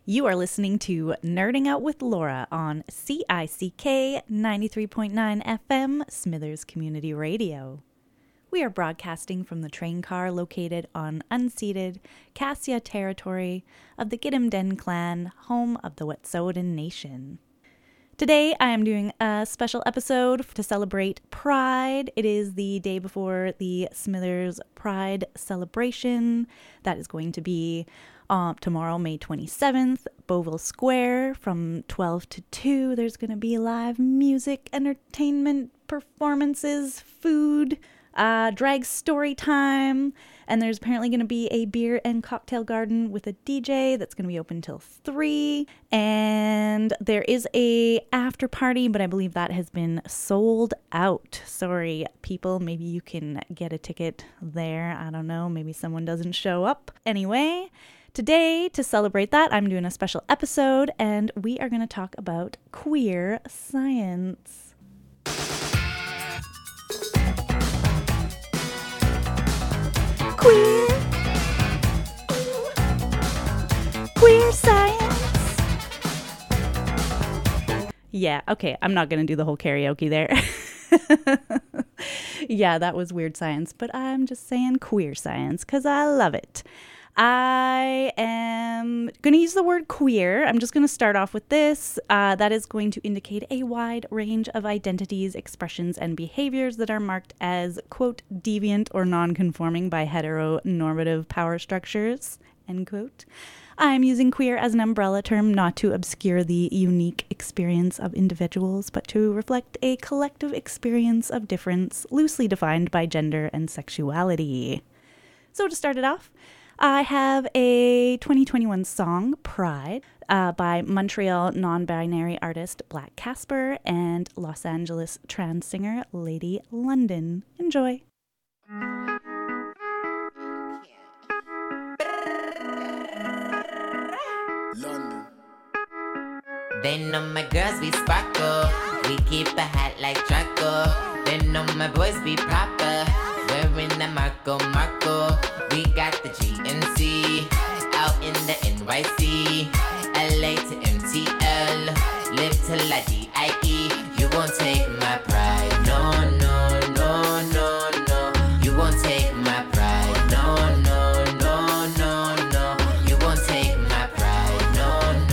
You are listening to Nerding Out with Laura on CICK 93.9 FM, Smithers Community Radio. We are broadcasting from the train car located on unceded Cassia territory of the Gidimt'en clan, home of the Wet'suwet'en Nation. Today, I am doing a special episode to celebrate Pride. It is the day before the Smithers Pride celebration. That is going to be tomorrow, May 27th, Beauville Square from 12 to 2. There's going to be live music, entertainment, performances, food, drag story time, and there's apparently going to be a beer and cocktail garden with a DJ that's going to be open till 3, and there is a after party, but I believe that has been sold out. Sorry, people, maybe you can get a ticket there. I don't know, maybe someone doesn't show up. Anyway, today, to celebrate that, I'm doing a special episode, and we are going to talk about queer science. Queer science. Yeah, okay, I'm not going to do the whole karaoke there. Yeah, that was weird science, but I'm just saying queer science because I love it. I am going to use the word queer. I'm just going to start off with this. That is going to indicate a wide range of identities, expressions, and behaviors that are marked as, quote, deviant or non-conforming by heteronormative power structures, end quote. I'm using queer as an umbrella term not to obscure the unique experience of individuals, but to reflect a collective experience of difference loosely defined by gender and sexuality. So to start it off, I have a 2021 song, Pride, by Montreal non-binary artist Black Casper and Los Angeles trans singer Lady London. Enjoy. London. They know my girls be sparkle. We keep a hat like Draco. They know my boys be proper. Wearing the Marco. We got the GNC out in the NYC. LA to MTL. Live till I DIE. You won't take my pride. No. You won't take my pride. No. You won't take my pride. No.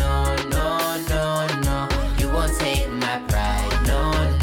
You won't take my pride. No.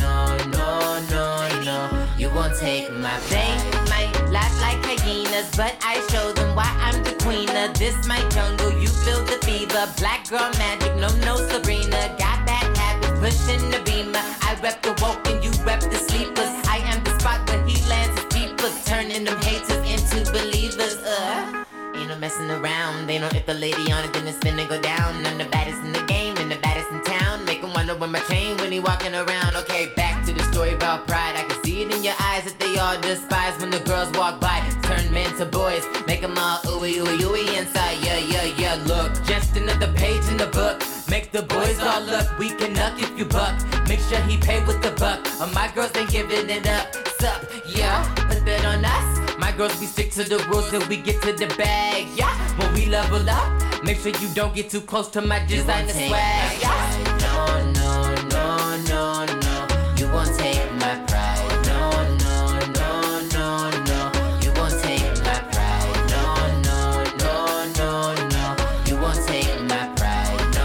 You won't take my pride. They might laugh like hyenas, but I show them why I'm the queen of this my jungle. You feel the fever, black girl magic, no Sabrina. Got bad habits, pushing the beamer. I rep the woke and you rep the sleepers. I am the spot where he lands his peepers, turning them haters into believers. Ain't no messing around. They know if the lady on it, then it's finna go down. I'm the baddest in the game and the baddest in town. Make him wonder when my chain when he walking around. Okay, back to the story about pride. I can see it in your eyes that they all despise when the girls walk by. Turn men to boys, make them all ooey inside. Yeah, look, just another page in the book. Make the boys all look, we can knock if you buck. Make sure he pay with the buck. My girls ain't giving it up. Sup, yeah, put that on us. My girls, we stick to the rules till we get to the bag. Yeah, when we level up, make sure you don't get too close to my designer swag. Yeah. No. You won't take my pride. No. You won't take my pride. No. You won't take my pride. No.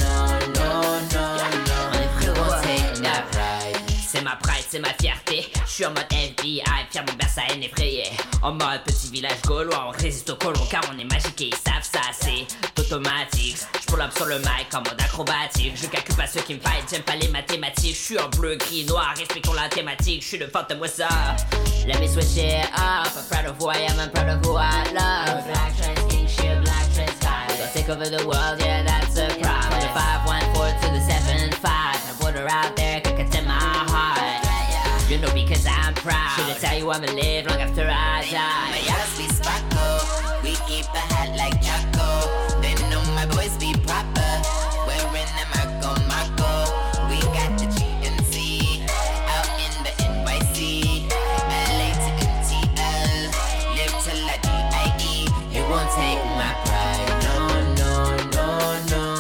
You won't take my pride. C'est ma pride, c'est ma fierté. Je suis en mode FBI, fier mon berce à haine effrayé. En mode petit village gaulois, on résiste aux colons car on est magique et ils savent ça, c'est automatique. Je pull up sur le mic en mode acrobatique. Je calcule pas ceux qui me fight, j'aime pas les mathématiques. Je suis en bleu, gris, noir, respectons la thématique. Je suis le phantom, what's up? Let me switch it up. I'm proud of who I am, I'm proud of who I love. Black trans king shit, black trans style. Go take over the world, yeah, that's a problem. The 514 to the 75. I put her out there, could in my heart. You know because I'm proud. Should I tell you I'ma live long after I die? My girls be sparkle. We keep a hat like Draco. They know my boys be proper. Wearing the Marco. We got the GNC out in the NYC. LA to MTL. Live till I DIE. You won't take my pride. No.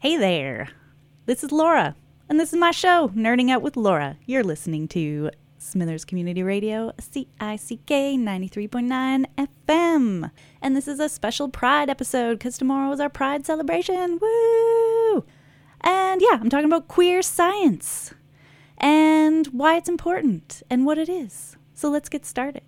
Hey there, this is Laura, and this is my show, Nerding Out with Laura. You're listening to Smithers Community Radio, CICK 93.9 FM. And this is a special Pride episode because tomorrow is our Pride celebration. Woo! And yeah, I'm talking about queer science and why it's important and what it is. So let's get started.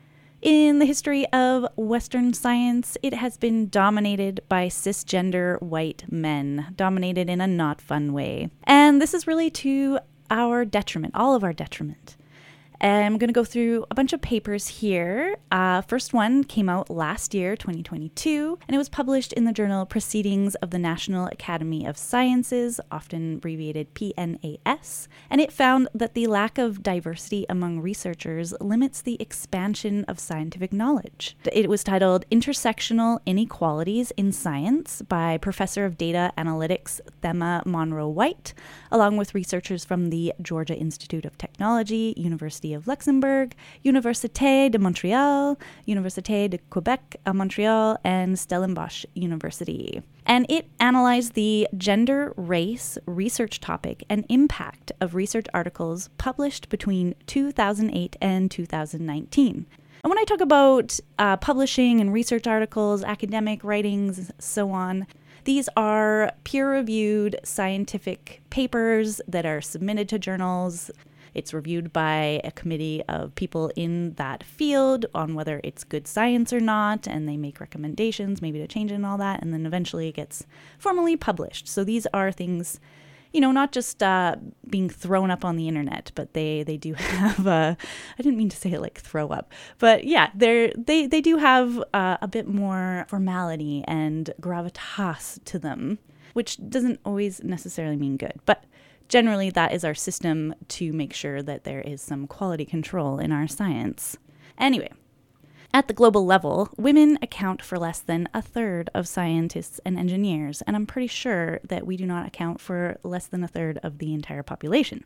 In the history of Western science, it has been dominated by cisgender white men, dominated in a not fun way. And this is really to our detriment, all of our detriment. And I'm going to go through a bunch of papers here. First one came out last year, 2022, and it was published in the journal Proceedings of the National Academy of Sciences, often abbreviated PNAS, and it found that the lack of diversity among researchers limits the expansion of scientific knowledge. It was titled Intersectional Inequalities in Science by Professor of Data Analytics Thema Monroe-White, along with researchers from the Georgia Institute of Technology, University of Luxembourg, Université de Montréal, Université de Quebec à Montréal, and Stellenbosch University. And it analyzed the gender, race, research topic, and impact of research articles published between 2008 and 2019. And when I talk about publishing and research articles, academic writings, so on, these are peer-reviewed scientific papers that are submitted to journals. It's reviewed by a committee of people in that field on whether it's good science or not, and they make recommendations, maybe to change it and all that, and then eventually it gets formally published. So these are things, not just being thrown up on the internet, but they do have, I didn't mean to say it like throw up, but yeah, they do have a bit more formality and gravitas to them, which doesn't always necessarily mean good, but generally, that is our system to make sure that there is some quality control in our science. Anyway, at the global level, women account for less than a third of scientists and engineers, and I'm pretty sure that we do not account for less than a third of the entire population.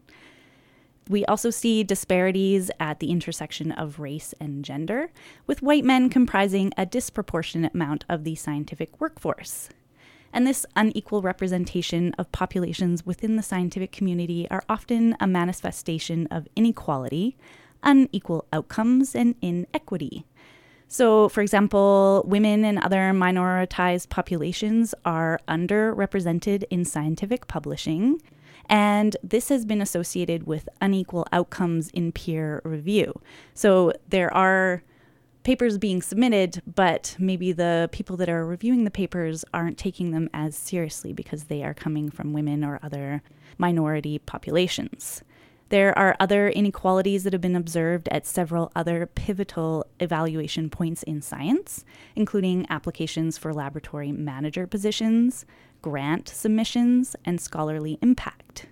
We also see disparities at the intersection of race and gender, with white men comprising a disproportionate amount of the scientific workforce. And this unequal representation of populations within the scientific community are often a manifestation of inequality, unequal outcomes, and inequity. So, for example, women and other minoritized populations are underrepresented in scientific publishing, and this has been associated with unequal outcomes in peer review. So there are papers being submitted, but maybe the people that are reviewing the papers aren't taking them as seriously because they are coming from women or other minority populations. There are other inequalities that have been observed at several other pivotal evaluation points in science, including applications for laboratory manager positions, grant submissions, and scholarly impact.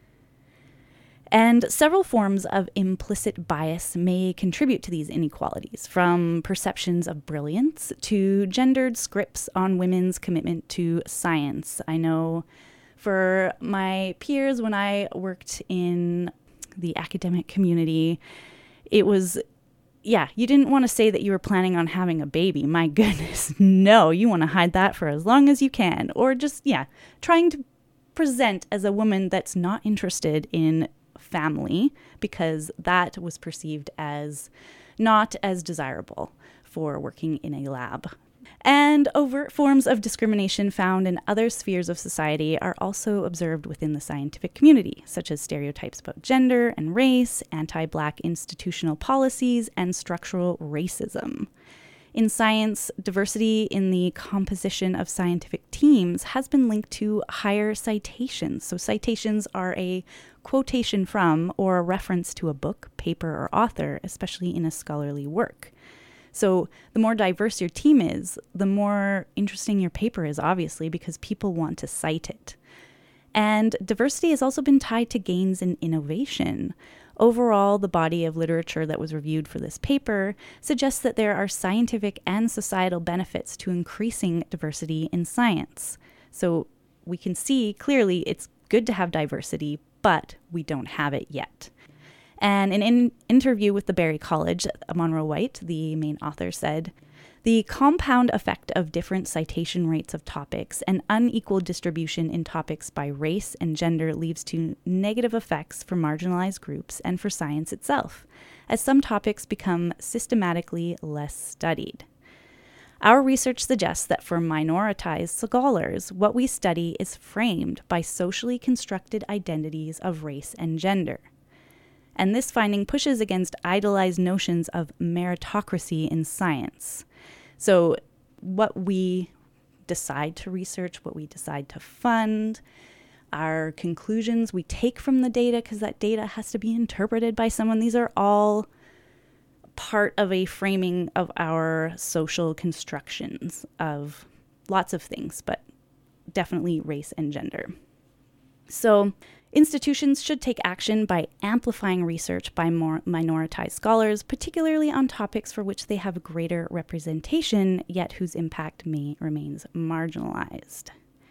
And several forms of implicit bias may contribute to these inequalities, from perceptions of brilliance to gendered scripts on women's commitment to science. I know for my peers, when I worked in the academic community, it was, you didn't want to say that you were planning on having a baby. My goodness, no, you want to hide that for as long as you can. Or just, trying to present as a woman that's not interested in family, because that was perceived as not as desirable for working in a lab. And overt forms of discrimination found in other spheres of society are also observed within the scientific community, such as stereotypes about gender and race, anti-Black institutional policies, and structural racism. In science, diversity in the composition of scientific teams has been linked to higher citations. So citations are a quotation from or a reference to a book, paper, or author, especially in a scholarly work. So the more diverse your team is, the more interesting your paper is, obviously, because people want to cite it. And diversity has also been tied to gains in innovation. Overall, the body of literature that was reviewed for this paper suggests that there are scientific and societal benefits to increasing diversity in science. So we can see clearly it's good to have diversity, but we don't have it yet. And in an interview with the Berry College, Monroe White, the main author, said, "The compound effect of different citation rates of topics and unequal distribution in topics by race and gender leads to negative effects for marginalized groups and for science itself, as some topics become systematically less studied. Our research suggests that for minoritized scholars, what we study is framed by socially constructed identities of race and gender. And this finding pushes against idolized notions of meritocracy in science." So what we decide to research, what we decide to fund, our conclusions we take from the data, because that data has to be interpreted by someone. These are all part of a framing of our social constructions of lots of things, but definitely race and gender. So institutions should take action by amplifying research by more minoritized scholars, particularly on topics for which they have greater representation, yet whose impact remains marginalized.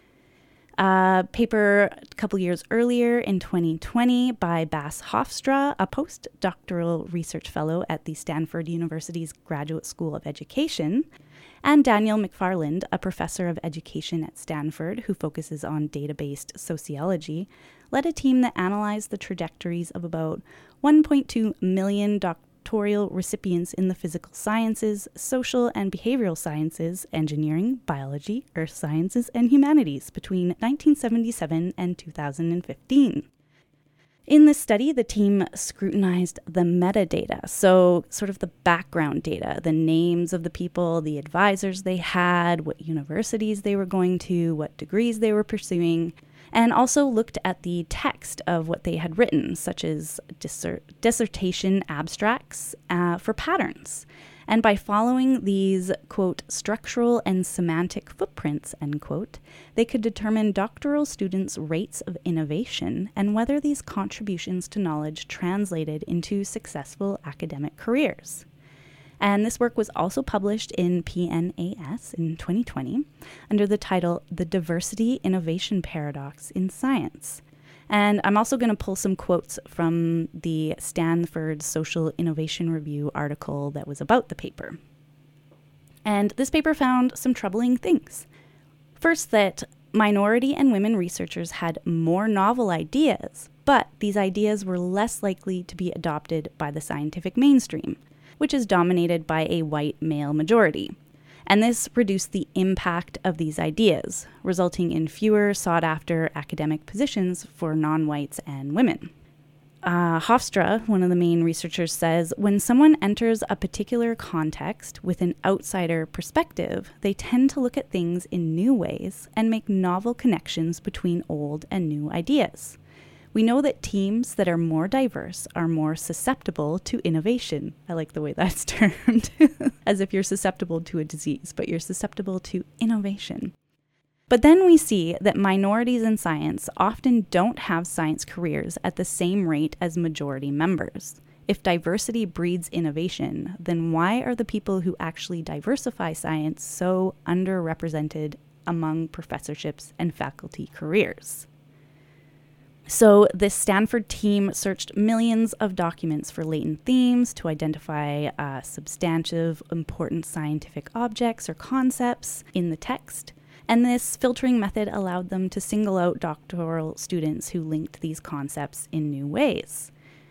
A paper a couple years earlier in 2020 by Bas Hofstra, a postdoctoral research fellow at the Stanford University's Graduate School of Education, and Daniel McFarland, a professor of education at Stanford who focuses on data-based sociology, led a team that analyzed the trajectories of about 1.2 million doctoral recipients in the physical sciences, social and behavioral sciences, engineering, biology, earth sciences, and humanities between 1977 and 2015. In this study, the team scrutinized the metadata, so sort of the background data, the names of the people, the advisors they had, what universities they were going to, what degrees they were pursuing, and also looked at the text of what they had written, such as dissertation abstracts for patterns. And by following these, quote, structural and semantic footprints, end quote, they could determine doctoral students' rates of innovation and whether these contributions to knowledge translated into successful academic careers. And this work was also published in PNAS in 2020 under the title The Diversity Innovation Paradox in Science. And I'm also going to pull some quotes from the Stanford Social Innovation Review article that was about the paper. And this paper found some troubling things. First, that minority and women researchers had more novel ideas, but these ideas were less likely to be adopted by the scientific mainstream, which is dominated by a white male majority. And this reduced the impact of these ideas, resulting in fewer sought-after academic positions for non-whites and women. Hofstra, one of the main researchers, says, when someone enters a particular context with an outsider perspective, they tend to look at things in new ways and make novel connections between old and new ideas. We know that teams that are more diverse are more susceptible to innovation. I like the way that's termed, as if you're susceptible to a disease, but you're susceptible to innovation. But then we see that minorities in science often don't have science careers at the same rate as majority members. If diversity breeds innovation, then why are the people who actually diversify science so underrepresented among professorships and faculty careers? So this Stanford team searched millions of documents for latent themes to identify substantive, important scientific objects or concepts in the text. And this filtering method allowed them to single out doctoral students who linked these concepts in new ways.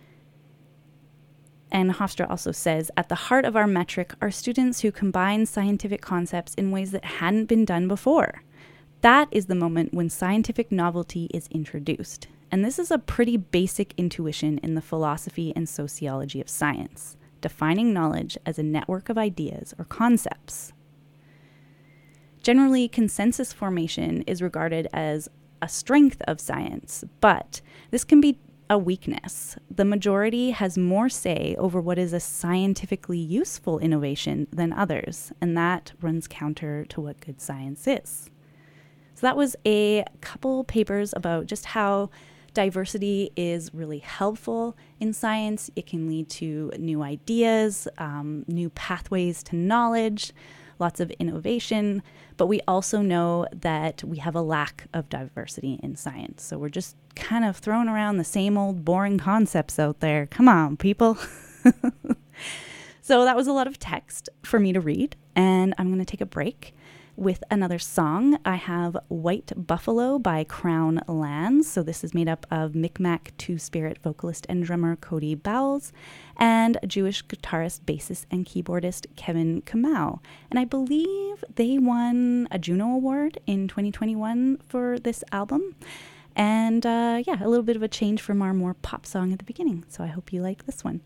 And Hofstra also says, at the heart of our metric are students who combine scientific concepts in ways that hadn't been done before. That is the moment when scientific novelty is introduced. And this is a pretty basic intuition in the philosophy and sociology of science, defining knowledge as a network of ideas or concepts. Generally, consensus formation is regarded as a strength of science, but this can be a weakness. The majority has more say over what is a scientifically useful innovation than others, and that runs counter to what good science is. So that was a couple papers about just how diversity is really helpful in science. It can lead to new ideas, new pathways to knowledge, lots of innovation, but we also know that we have a lack of diversity in science. So we're just kind of throwing around the same old boring concepts out there. Come on, people. So that was a lot of text for me to read, and I'm going to take a break with another song. I have White Buffalo by Crown Lands. So this is made up of Micmac Two-Spirit vocalist and drummer Cody Bowles and Jewish guitarist, bassist, and keyboardist Kevin Kamau. And I believe they won a Juno Award in 2021 for this album. And a little bit of a change from our more pop song at the beginning. So I hope you like this one.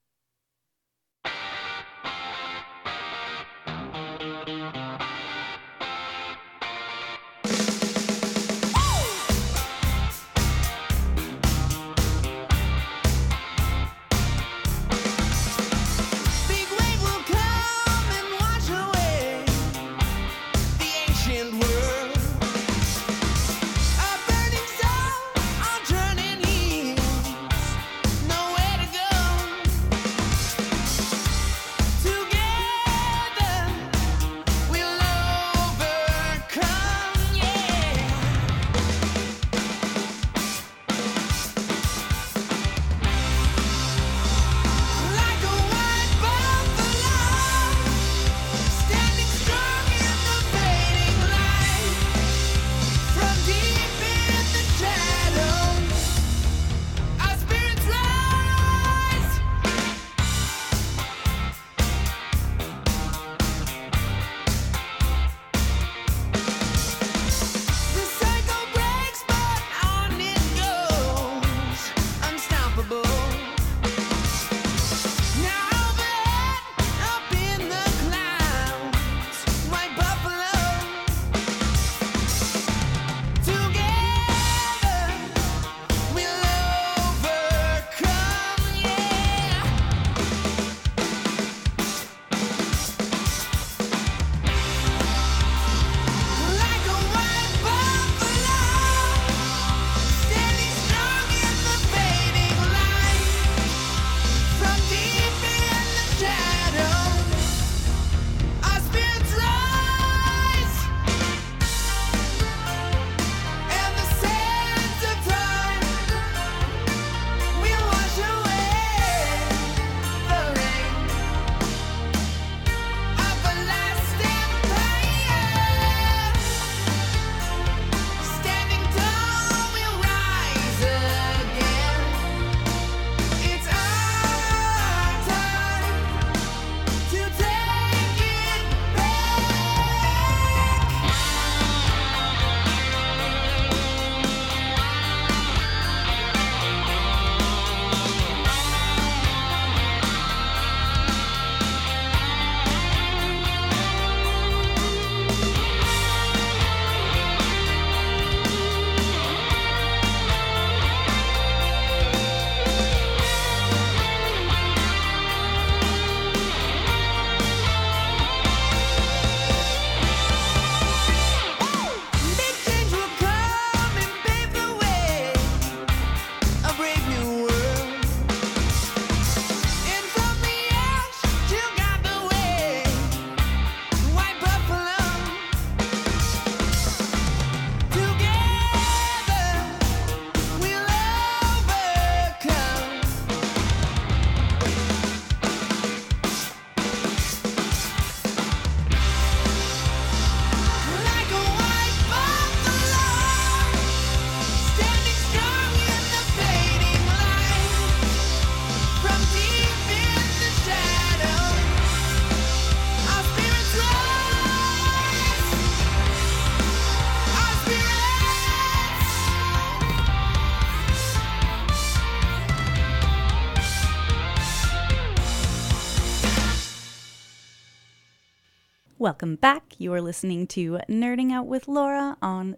Welcome back. You are listening to Nerding Out with Laura on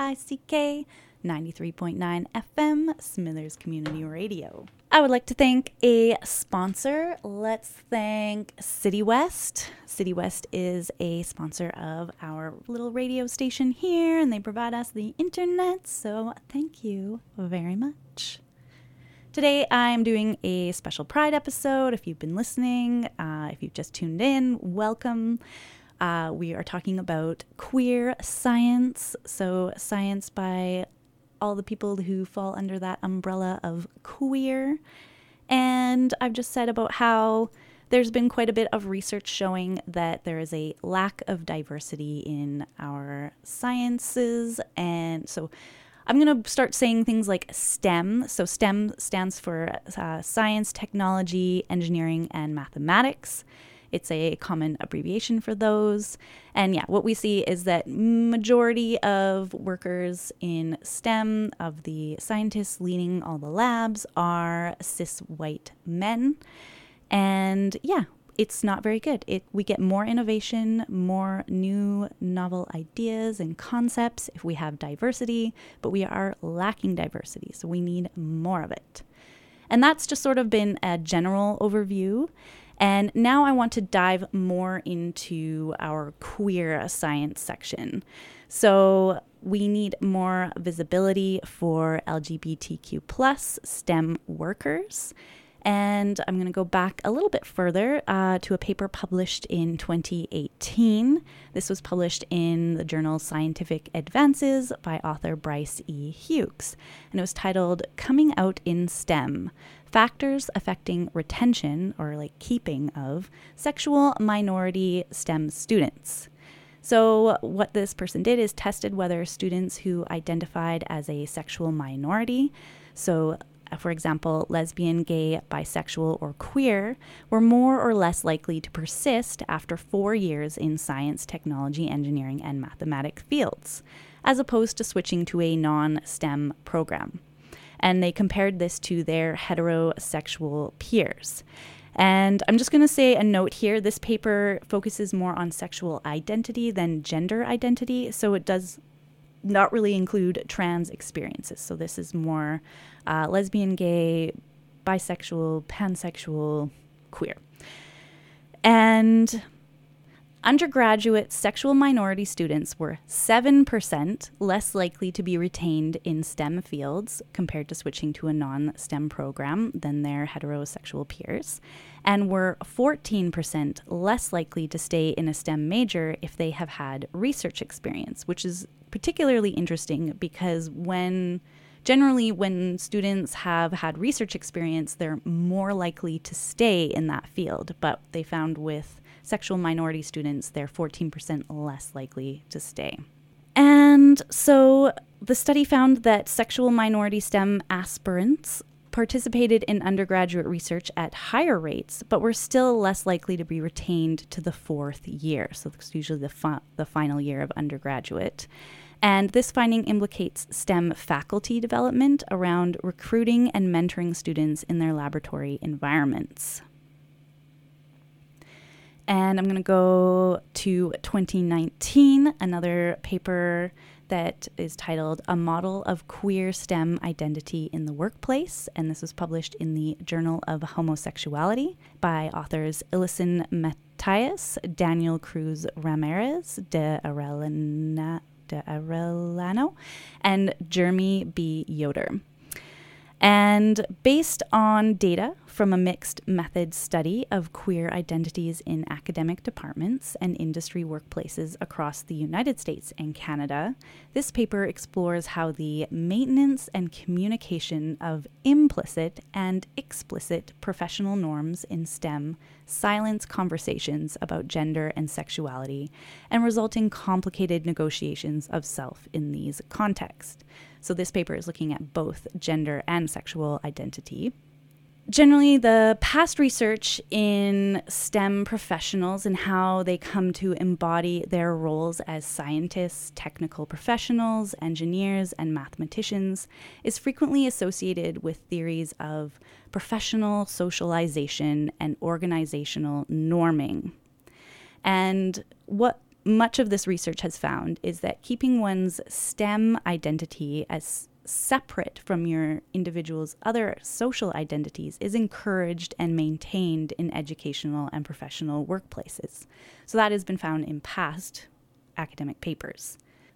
CICK 93.9 FM, Smithers Community Radio. I would like to thank a sponsor. Let's thank City West. City West is a sponsor of our little radio station here, and they provide us the internet, so thank you very much. Today, I'm doing a special Pride episode. If you've been listening, if you've just tuned in, welcome. We are talking about queer science, so science by all the people who fall under that umbrella of queer. And I've just said about how there's been quite a bit of research showing that there is a lack of diversity in our sciences. And so I'm going to start saying things like STEM. So STEM stands for science, technology, engineering, and mathematics. It's a common abbreviation for those. And yeah, what we see is that majority of workers in STEM, of the scientists leading all the labs, are cis white men. And yeah, it's not very good. We get more innovation, more new novel ideas and concepts if we have diversity, but we are lacking diversity, so we need more of it. And that's just sort of been a general overview. And now I want to dive more into our queer science section. So we need more visibility for LGBTQ plus STEM workers. And I'm going to go back a little bit further to a paper published in 2018. This was published in the journal Scientific Advances by author Bryce E. Hughes. And it was titled Coming Out in STEM: Factors Affecting Retention, or like keeping of, sexual minority STEM students. So what this person did is tested whether students who identified as a sexual minority, so for example, lesbian, gay, bisexual, or queer, were more or less likely to persist after 4 years in science, technology, engineering, and mathematics fields, as opposed to switching to a non-STEM program. And they compared this to their heterosexual peers. And I'm just going to say a note here. This paper focuses more on sexual identity than gender identity, so it does not really include trans experiences. So this is more lesbian, gay, bisexual, pansexual, queer. And undergraduate sexual minority students were 7% less likely to be retained in STEM fields compared to switching to a non-STEM program than their heterosexual peers, and were 14% less likely to stay in a STEM major if they have had research experience, which is particularly interesting because generally when students have had research experience, they're more likely to stay in that field. But they found with sexual minority students, they're 14% less likely to stay. And so the study found that sexual minority STEM aspirants participated in undergraduate research at higher rates, but were still less likely to be retained to the 4th year. So it's usually the final year of undergraduate. And this finding implicates STEM faculty development around recruiting and mentoring students in their laboratory environments. And I'm going to go to 2019, another paper that is titled A Model of Queer STEM Identity in the Workplace. And this was published in the Journal of Homosexuality by authors Ilison Matias, Daniel Cruz Ramirez de Arellano, and Jeremy B. Yoder. And based on data from a mixed method study of queer identities in academic departments and industry workplaces across the United States and Canada, this paper explores how the maintenance and communication of implicit and explicit professional norms in STEM silence conversations about gender and sexuality and result in complicated negotiations of self in these contexts. So this paper is looking at both gender and sexual identity. Generally, the past research in STEM professionals and how they come to embody their roles as scientists, technical professionals, engineers, and mathematicians is frequently associated with theories of professional socialization and organizational norming. And what much of this research has found is that keeping one's STEM identity as separate from your individual's other social identities is encouraged and maintained in educational and professional workplaces. So that has been found in past academic papers.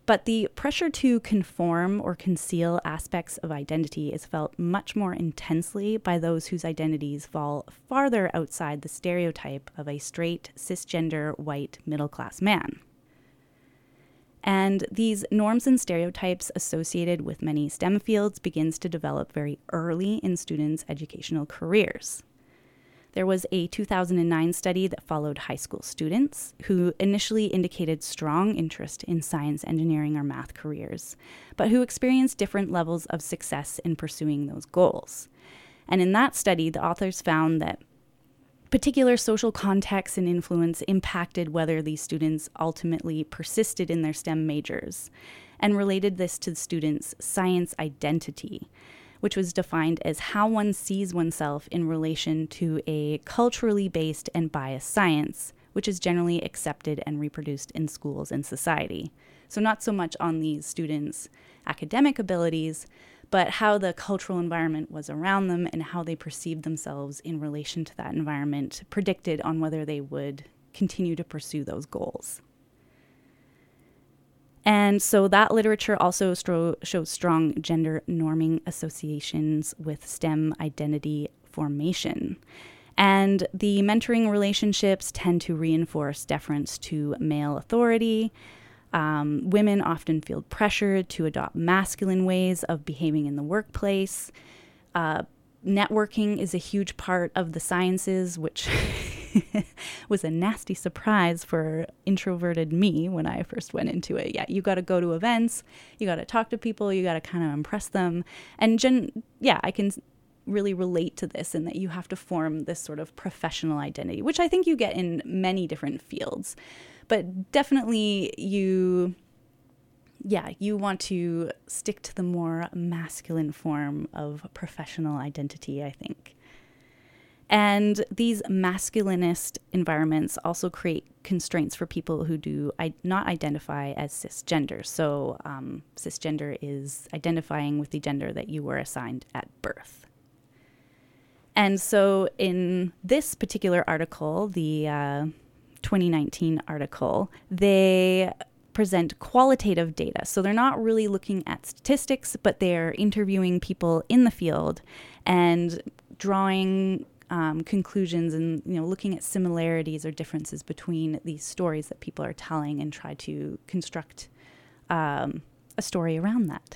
But the pressure to conform or conceal aspects of identity is felt much more intensely by those whose identities fall farther outside the stereotype of a straight, cisgender, white, middle-class man. And these norms and stereotypes associated with many STEM fields begins to develop very early in students' educational careers. There was a 2009 study that followed high school students who initially indicated strong interest in science, engineering, or math careers, but who experienced different levels of success in pursuing those goals. And in that study, the authors found that particular social context and influence impacted whether these students ultimately persisted in their STEM majors, and related this to the students' science identity, which was defined as how one sees oneself in relation to a culturally based and biased science, which is generally accepted and reproduced in schools and society. So not so much on these students' academic abilities, but how the cultural environment was around them and how they perceived themselves in relation to that environment predicted on whether they would continue to pursue those goals. And so that literature also shows strong gender norming associations with STEM identity formation. And the mentoring relationships tend to reinforce deference to male authority. Women often feel pressured to adopt masculine ways of behaving in the workplace. Networking is a huge part of the sciences, which was a nasty surprise for introverted me when I first went into it. Yeah, you got to go to events, you got to talk to people, you got to kind of impress them. And I can really relate to this in that you have to form this sort of professional identity, which I think you get in many different fields. But definitely you want to stick to the more masculine form of professional identity, I think. And these masculinist environments also create constraints for people who do not identify as cisgender. So cisgender is identifying with the gender that you were assigned at birth. And so in this particular article, the 2019 article, they present qualitative data. So they're not really looking at statistics, but they're interviewing people in the field and drawing conclusions and looking at similarities or differences between these stories that people are telling and try to construct a story around that.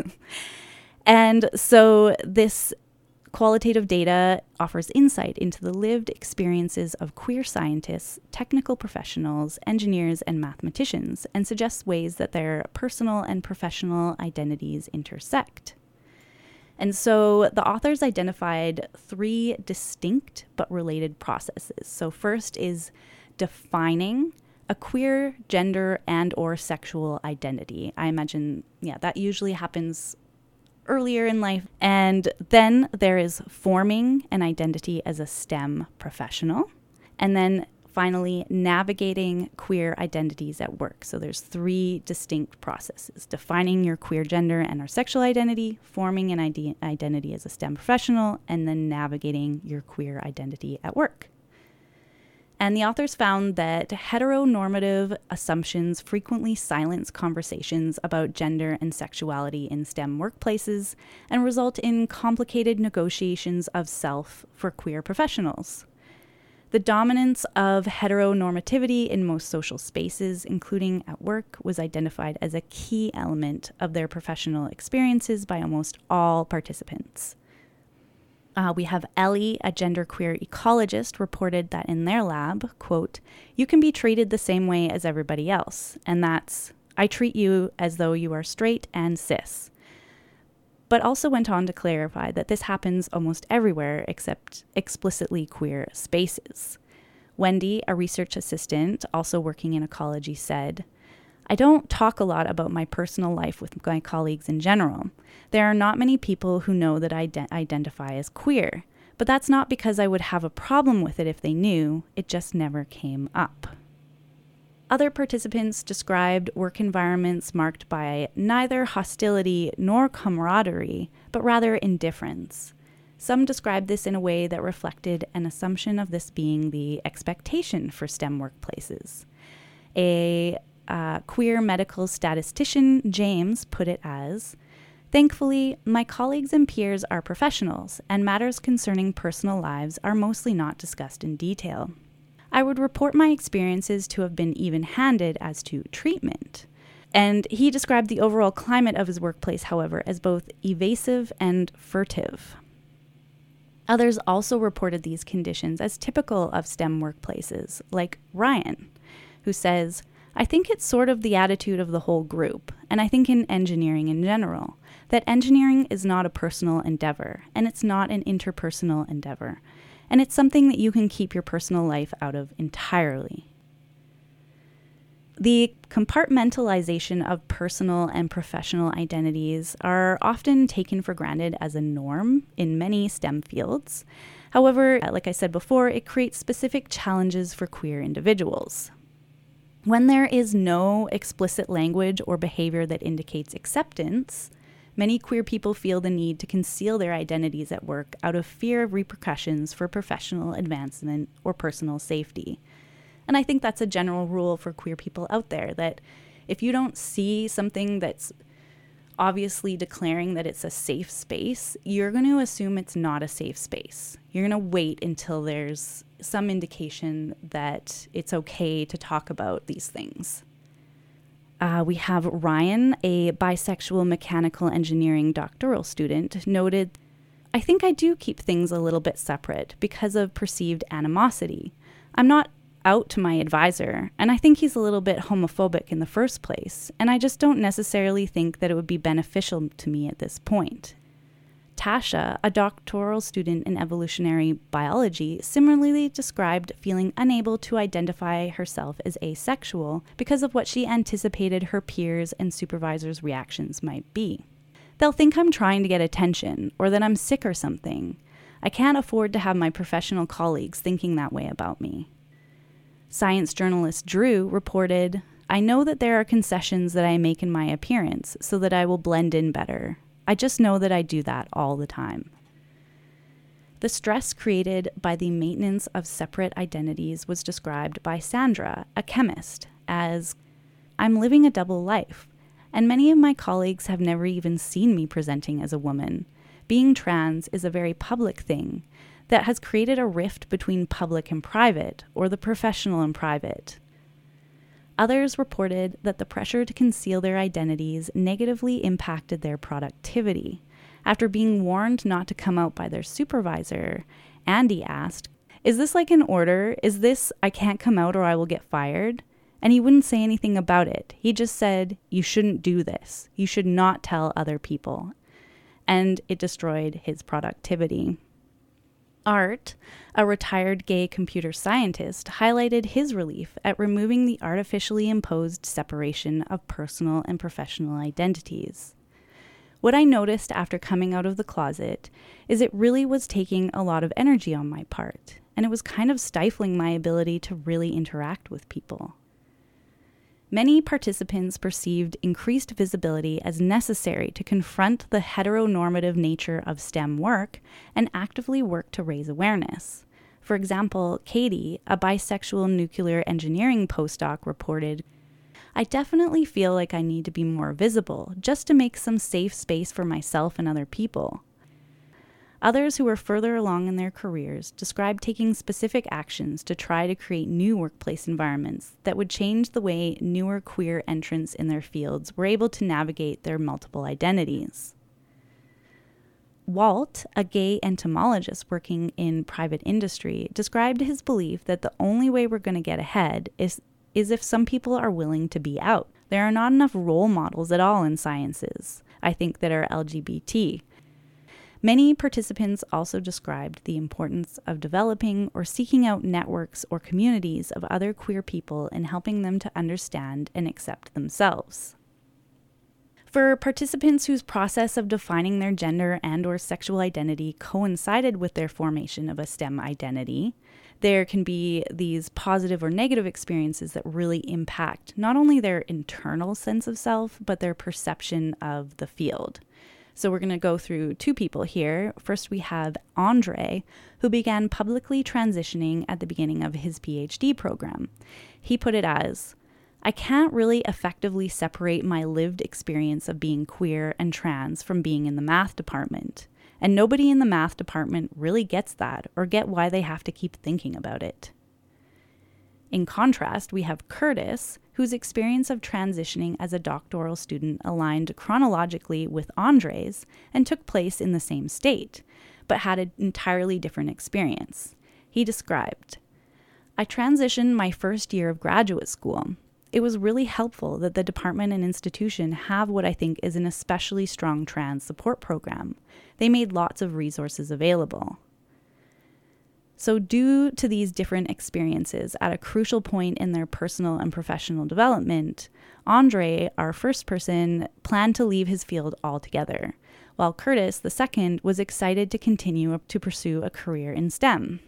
And so this qualitative data offers insight into the lived experiences of queer scientists, technical professionals, engineers, and mathematicians, and suggests ways that their personal and professional identities intersect. And so the authors identified 3 distinct but related processes. So first is defining a queer gender and or sexual identity. I imagine, that usually happens earlier in life. And then there is forming an identity as a STEM professional. And then finally, navigating queer identities at work. So there's 3 distinct processes: defining your queer gender and or sexual identity, forming an identity as a STEM professional, and then navigating your queer identity at work. And the authors found that heteronormative assumptions frequently silence conversations about gender and sexuality in STEM workplaces and result in complicated negotiations of self for queer professionals. The dominance of heteronormativity in most social spaces, including at work, was identified as a key element of their professional experiences by almost all participants. We have Ellie, a genderqueer ecologist, reported that in their lab, quote, "You can be treated the same way as everybody else, and that's, I treat you as though you are straight and cis." But also went on to clarify that this happens almost everywhere except explicitly queer spaces. Wendy, a research assistant also working in ecology, said, "I don't talk a lot about my personal life with my colleagues in general. There are not many people who know that I identify as queer, but that's not because I would have a problem with it if they knew. It just never came up." Other participants described work environments marked by neither hostility nor camaraderie, but rather indifference. Some described this in a way that reflected an assumption of this being the expectation for STEM workplaces. A queer medical statistician James put it as, "Thankfully, my colleagues and peers are professionals, and matters concerning personal lives are mostly not discussed in detail. I would report my experiences to have been even-handed as to treatment." And he described the overall climate of his workplace, however, as both evasive and furtive. Others also reported these conditions as typical of STEM workplaces, like Ryan, who says, "I think it's sort of the attitude of the whole group, and I think in engineering in general, that engineering is not a personal endeavor, and it's not an interpersonal endeavor, and it's something that you can keep your personal life out of entirely." The compartmentalization of personal and professional identities are often taken for granted as a norm in many STEM fields. However, like I said before, it creates specific challenges for queer individuals. When there is no explicit language or behavior that indicates acceptance, many queer people feel the need to conceal their identities at work out of fear of repercussions for professional advancement or personal safety. And I think that's a general rule for queer people out there, that if you don't see something that's obviously declaring that it's a safe space, you're going to assume it's not a safe space. You're going to wait until there's some indication that it's okay to talk about these things. We have Ryan, a bisexual mechanical engineering doctoral student, noted, "I think I do keep things a little bit separate because of perceived animosity. I'm not out to my advisor, and I think he's a little bit homophobic in the first place, and I just don't necessarily think that it would be beneficial to me at this point." Tasha, a doctoral student in evolutionary biology, similarly described feeling unable to identify herself as asexual because of what she anticipated her peers' and supervisors' reactions might be. "They'll think I'm trying to get attention, or that I'm sick or something. I can't afford to have my professional colleagues thinking that way about me." Science journalist Drew reported, "I know that there are concessions that I make in my appearance so that I will blend in better. I just know that I do that all the time." The stress created by the maintenance of separate identities was described by Sandra, a chemist, as, "I'm living a double life, and many of my colleagues have never even seen me presenting as a woman. Being trans is a very public thing that has created a rift between public and private, or the professional and private." Others reported that the pressure to conceal their identities negatively impacted their productivity. After being warned not to come out by their supervisor, Andy asked, "Is this like an order? Is this, I can't come out or I will get fired?" And he wouldn't say anything about it. He just said, "You shouldn't do this. You should not tell other people." And it destroyed his productivity. Art, a retired gay computer scientist, highlighted his relief at removing the artificially imposed separation of personal and professional identities. "What I noticed after coming out of the closet is it really was taking a lot of energy on my part, and it was kind of stifling my ability to really interact with people." Many participants perceived increased visibility as necessary to confront the heteronormative nature of STEM work and actively work to raise awareness. For example, Katie, a bisexual nuclear engineering postdoc, reported, "I definitely feel like I need to be more visible just to make some safe space for myself and other people." Others who were further along in their careers described taking specific actions to try to create new workplace environments that would change the way newer queer entrants in their fields were able to navigate their multiple identities. Walt, a gay entomologist working in private industry, described his belief that the only way we're going to get ahead is if some people are willing to be out. There are not enough role models at all in sciences, I think, that are LGBT. Many participants also described the importance of developing or seeking out networks or communities of other queer people and helping them to understand and accept themselves. For participants whose process of defining their gender and/or sexual identity coincided with their formation of a STEM identity, there can be these positive or negative experiences that really impact not only their internal sense of self, but their perception of the field. So we're going to go through two people here. First, we have Andre, who began publicly transitioning at the beginning of his PhD program. He put it as, I can't really effectively separate my lived experience of being queer and trans from being in the math department. And nobody in the math department really gets that or get why they have to keep thinking about it. In contrast, we have Curtis, whose experience of transitioning as a doctoral student aligned chronologically with Andre's and took place in the same state, but had an entirely different experience. He described, "I transitioned my first year of graduate school. It was really helpful that the department and institution have what I think is an especially strong trans support program. They made lots of resources available." So due to these different experiences at a crucial point in their personal and professional development, Andre, our first person, planned to leave his field altogether, while Curtis, the second, was excited to continue to pursue a career in STEM.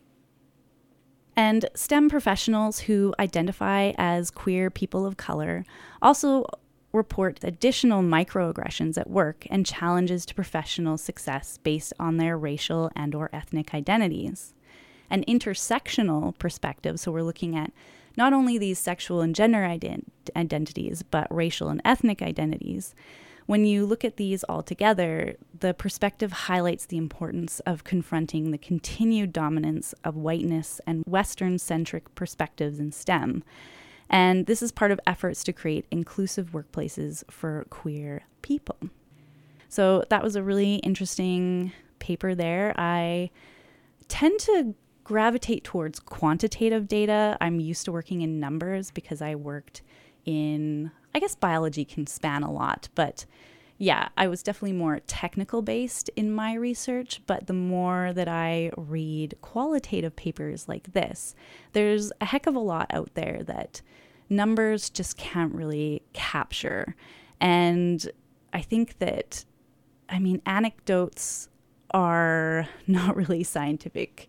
And STEM professionals who identify as queer people of color also report additional microaggressions at work and challenges to professional success based on their racial and/or ethnic identities. An intersectional perspective, so we're looking at not only these sexual and gender identities, but racial and ethnic identities. When you look at these all together, the perspective highlights the importance of confronting the continued dominance of whiteness and Western-centric perspectives in STEM. And this is part of efforts to create inclusive workplaces for queer people. So that was a really interesting paper there. I tend to gravitate towards quantitative data. I'm used to working in numbers because I worked in, I guess biology can span a lot, but yeah, I was definitely more technical based in my research. But the more that I read qualitative papers like this, there's a heck of a lot out there that numbers just can't really capture. And I think that, anecdotes are not really scientific.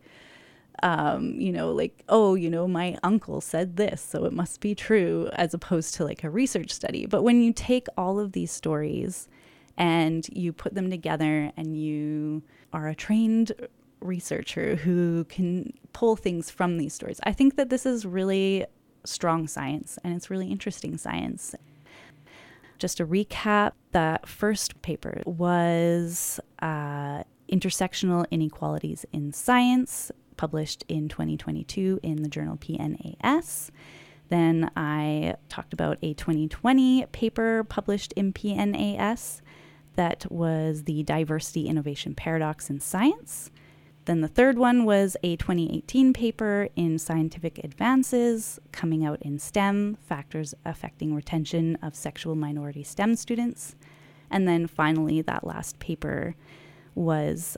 My uncle said this, so it must be true, as opposed to like a research study. But when you take all of these stories and you put them together and you are a trained researcher who can pull things from these stories, I think that this is really strong science and it's really interesting science. Just to recap, the first paper was Intersectional Inequalities in Science, published in 2022 in the journal PNAS. Then I talked about a 2020 paper published in PNAS that was the Diversity Innovation Paradox in Science. Then the third one was a 2018 paper in Scientific Advances, coming out in STEM, Factors Affecting Retention of Sexual Minority STEM Students. And then finally, that last paper was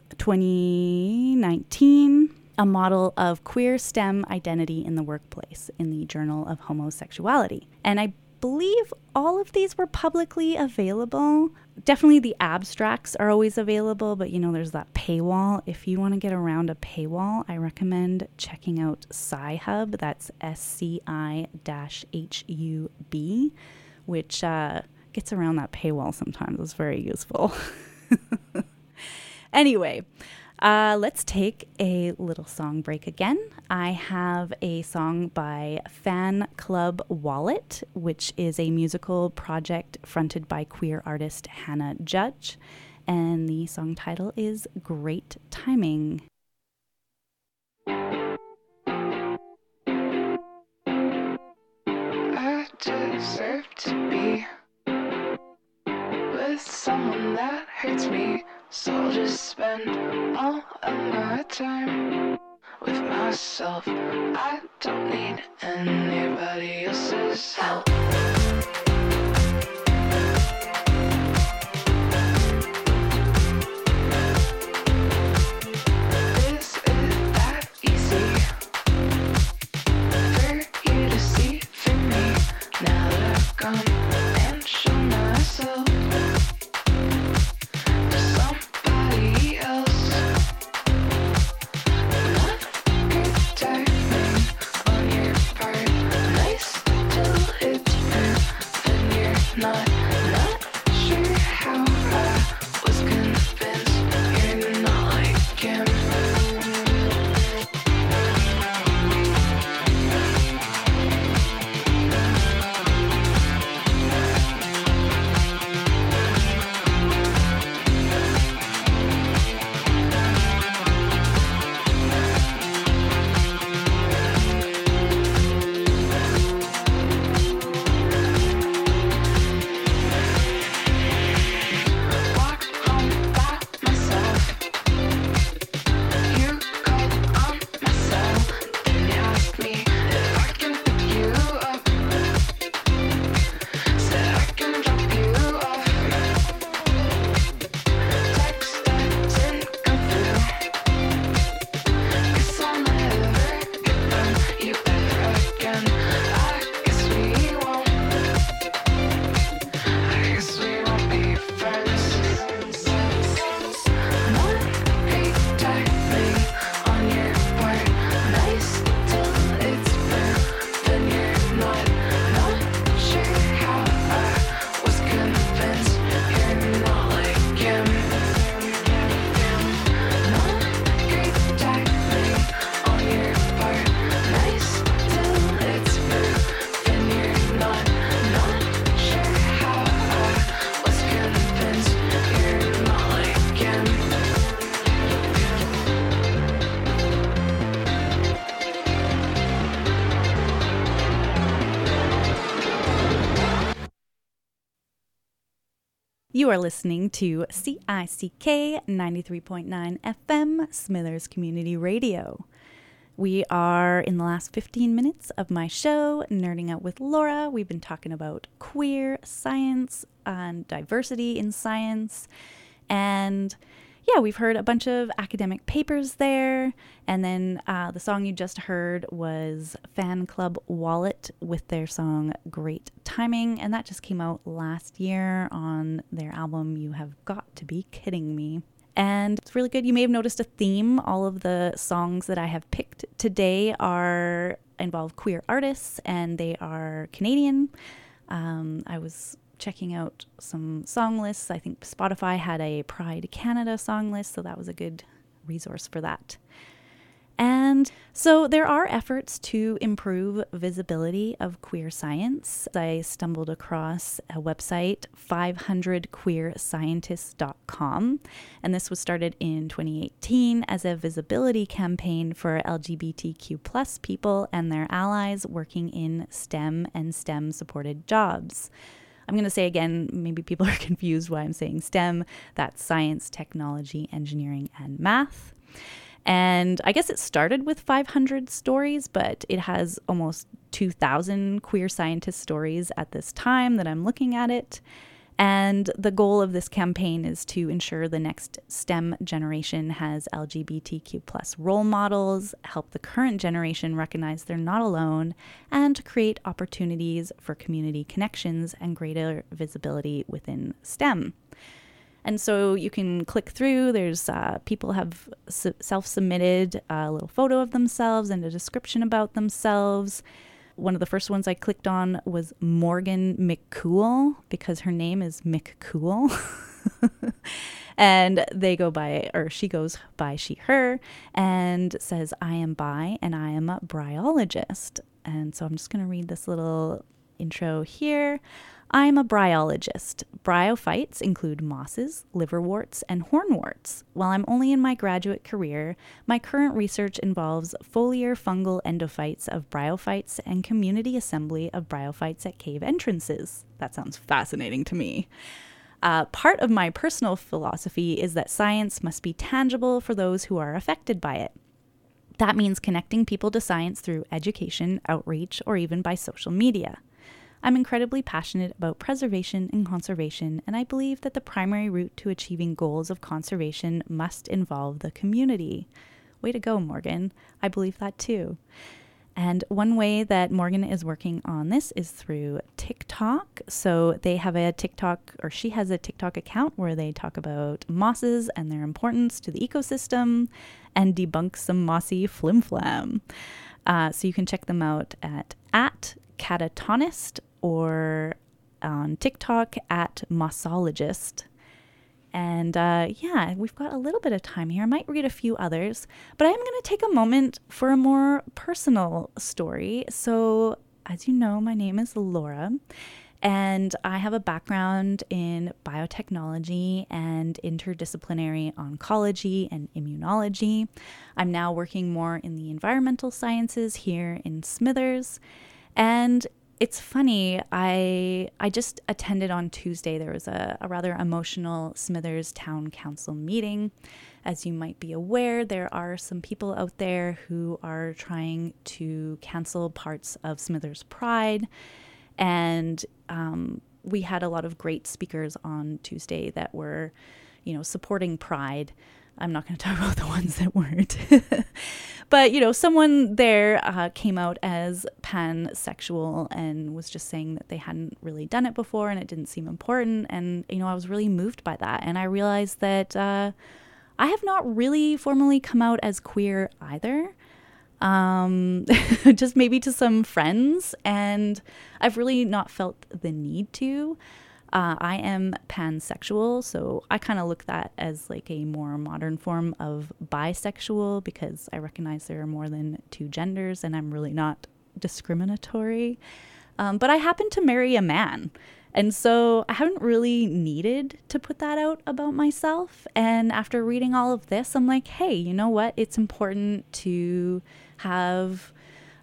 2019, a model of queer STEM identity in the workplace in the Journal of Homosexuality. And I believe all of these were publicly available. Definitely the abstracts are always available, but there's that paywall. If you want to get around a paywall, I recommend checking out Sci-Hub. That's SCI-HUB, which gets around that paywall sometimes. It's very useful. Anyway, let's take a little song break again. I have a song by Fan Club Wallet, which is a musical project fronted by queer artist Hannah Judge, and the song title is Great Timing. I deserve to be with someone that hurts me, so I'll just spend all of my time with myself. I don't need anybody else's help. Is it that easy for you to see through me now that I've gone and shown myself to somebody else? Not good timing on your part. Nice to You are listening to CICK 93.9 FM, Smithers Community Radio. We are in the last 15 minutes of my show, Nerding Out with Laura. We've been talking about queer science and diversity in science. And yeah, we've heard a bunch of academic papers there. And then the song you just heard was Fan Club Wallet with their song Great Timing. And that just came out last year on their album You Have Got to Be Kidding Me. And it's really good. You may have noticed a theme. All of the songs that I have picked today involve queer artists, and they are Canadian. I was checking out some song lists. I think Spotify had a Pride Canada song list, so that was a good resource for that. And so there are efforts to improve visibility of queer science. I stumbled across a website, 500queerscientists.com, and this was started in 2018 as a visibility campaign for LGBTQ plus people and their allies working in STEM and STEM-supported jobs. I'm going to say again, maybe people are confused why I'm saying STEM. That's science, technology, engineering, and math. And I guess it started with 500 stories, but it has almost 2,000 queer scientist stories at this time that I'm looking at it. And the goal of this campaign is to ensure the next STEM generation has LGBTQ plus role models, help the current generation recognize they're not alone, and to create opportunities for community connections and greater visibility within STEM. And so you can click through. There's people have self-submitted a little photo of themselves and a description about themselves. One of the first ones I clicked on was Morgan McCool, because her name is McCool. And she goes by she, her, and says, I am bi and I am a bryologist. And so I'm just going to read this little intro here. I'm a bryologist. Bryophytes include mosses, liverworts, and hornworts. While I'm only in my graduate career, my current research involves foliar fungal endophytes of bryophytes and community assembly of bryophytes at cave entrances. That sounds fascinating to me. Part of my personal philosophy is that science must be tangible for those who are affected by it. That means connecting people to science through education, outreach, or even by social media. I'm incredibly passionate about preservation and conservation, and I believe that the primary route to achieving goals of conservation must involve the community. Way to go, Morgan. I believe that too. And one way that Morgan is working on this is through TikTok. So they have she has a TikTok account where they talk about mosses and their importance to the ecosystem and debunk some mossy flimflam. So you can check them out at Catatonist or on TikTok at Mossologist. And we've got a little bit of time here. I might read a few others, but I'm going to take a moment for a more personal story. So, as you know, my name is Laura, and I have a background in biotechnology and interdisciplinary oncology and immunology. I'm now working more in the environmental sciences here in Smithers. And it's funny, I just attended on Tuesday. There was a rather emotional Smithers Town Council meeting. As you might be aware, there are some people out there who are trying to cancel parts of Smithers Pride. And we had a lot of great speakers on Tuesday that were, supporting Pride. I'm not going to talk about the ones that weren't. But, someone there came out as pansexual and was just saying that they hadn't really done it before and it didn't seem important. And, I was really moved by that. And I realized that I have not really formally come out as queer either. Just maybe to some friends. And I've really not felt the need to. I am pansexual, so I kind of look at that as like a more modern form of bisexual because I recognize there are more than two genders and I'm really not discriminatory. But I happen to marry a man. And so I haven't really needed to put that out about myself. And after reading all of this, I'm like, hey, you know what? It's important to have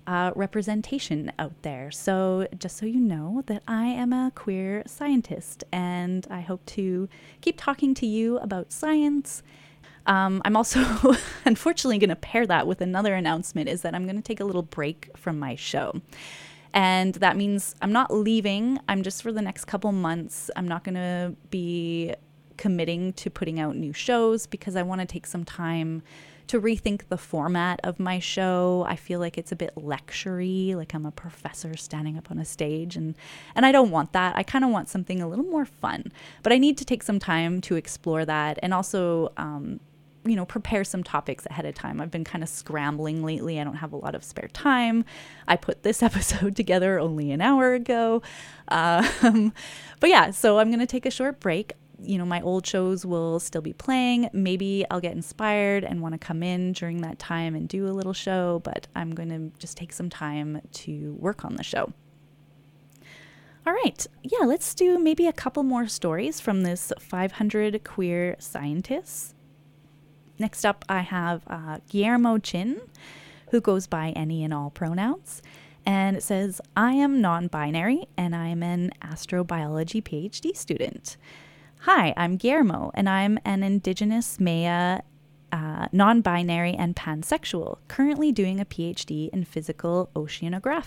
representation out there. So just so you know that I am a queer scientist, and I hope to keep talking to you about science. I'm also unfortunately going to pair that with another announcement, is that I'm going to take a little break from my show. And that means I'm not leaving. I'm just, for the next couple months, I'm not going to be committing to putting out new shows because I want to take some time to rethink the format of my show. I feel like it's a bit lecture-y, like I'm a professor standing up on a stage, and I don't want that. I kind of want something a little more fun, but I need to take some time to explore that, and also prepare some topics ahead of time. I've been kind of scrambling lately. I don't have a lot of spare time. I put this episode together only an hour ago. But yeah, so I'm going to take a short break. My old shows will still be playing. Maybe I'll get inspired and want to come in during that time and do a little show, but I'm going to just take some time to work on the show. All right. Yeah, let's do maybe a couple more stories from this 500 Queer Scientists. Next up, I have Guillermo Chin, who goes by any and all pronouns. And it says, I am non-binary and I'm an astrobiology PhD student. Hi, I'm Guillermo and I'm an Indigenous Maya, non-binary and pansexual, currently doing a PhD in physical oceanography.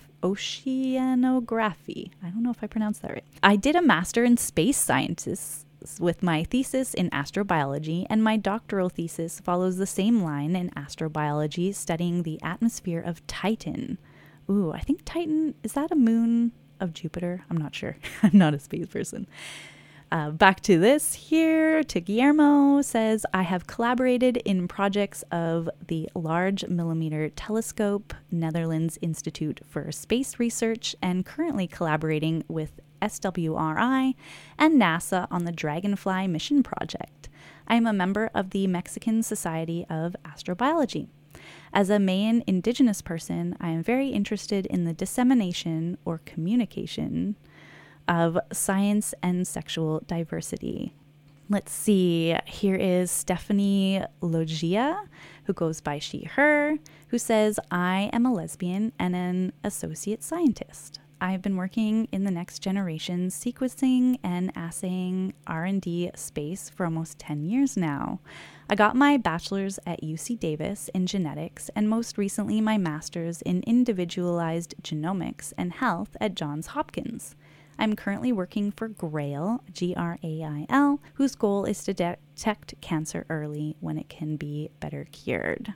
I don't know if I pronounced that right. I did a master in space sciences with my thesis in astrobiology, and my doctoral thesis follows the same line in astrobiology, studying the atmosphere of Titan. Ooh, I think Titan, is that a moon of Jupiter? I'm not sure. I'm not a space person. Back to this here, to Guillermo, says, I have collaborated in projects of the Large Millimeter Telescope, Netherlands Institute for Space Research, and currently collaborating with SWRI and NASA on the Dragonfly mission project. I am a member of the Mexican Society of Astrobiology. As a Mayan indigenous person, I am very interested in the dissemination or communication of science and sexual diversity. Let's see, here is Stephanie Logia, who goes by she, her, who says, I am a lesbian and an associate scientist. I've been working in the next generation sequencing and assaying R&D space for almost 10 years now. I got my bachelor's at UC Davis in genetics and most recently my master's in individualized genomics and health at Johns Hopkins. I'm currently working for GRAIL, G-R-A-I-L, whose goal is to detect cancer early when it can be better cured.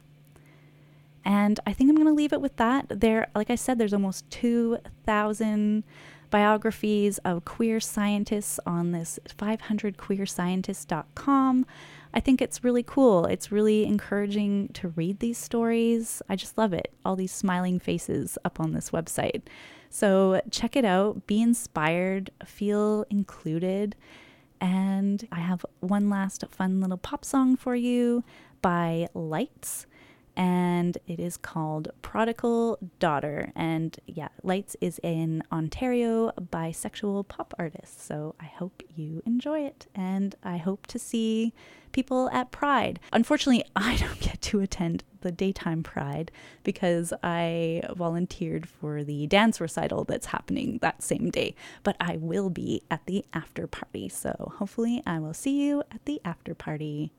And I think I'm going to leave it with that. There, like I said, there's almost 2,000 biographies of queer scientists on this 500queerscientists.com. I think it's really cool. It's really encouraging to read these stories. I just love it. All these smiling faces up on this website. So check it out, be inspired, feel included. And I have one last fun little pop song for you by Lights. And it is called Prodigal Daughter. And yeah, Lights is an Ontario bisexual pop artist. So I hope you enjoy it. And I hope to see people at Pride. Unfortunately, I don't get to attend the daytime Pride because I volunteered for the dance recital that's happening that same day. But I will be at the after party. So hopefully I will see you at the after party.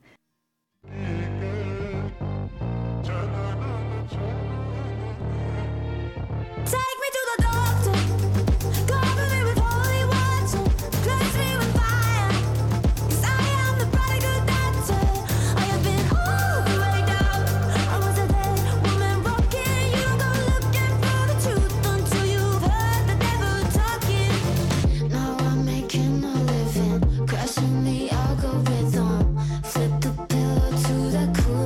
Take me to the doctor, cover me with holy water, cleanse me with fire, 'cause I am the prodigal daughter. I have been all the way down. I was a dead woman broken. You go looking for the truth until you've heard the devil talking. Now I'm making a living, crashing the algorithm, flip the pillow to the cool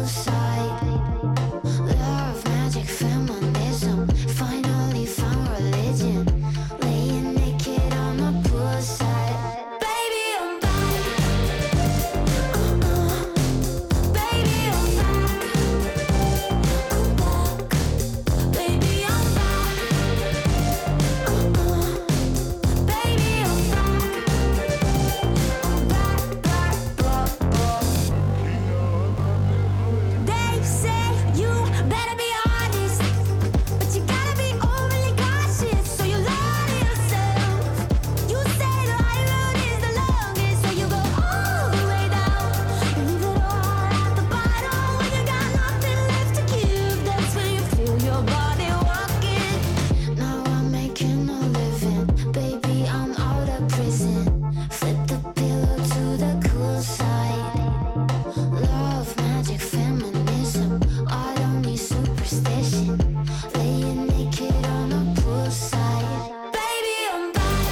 listen. Flip the pillow to the cool side. Love, magic, feminism. I don't need superstition. Laying naked on a poolside. Baby, I'm back.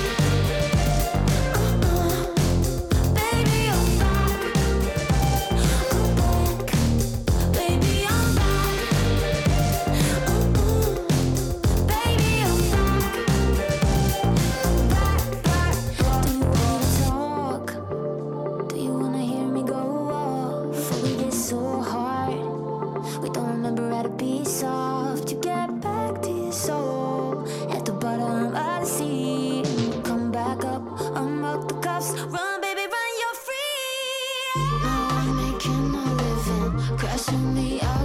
Baby, I'm back. I'm back. Baby, I'm back. Baby, I'm back. Back. Do you wanna talk? Do you wanna hear me go off? We get so hard. We don't remember how to be soft. You get back to your soul at the bottom of the sea. Come back up, unlock the cuffs. Run, baby, run, you're free. Now I'm making a living, crashing the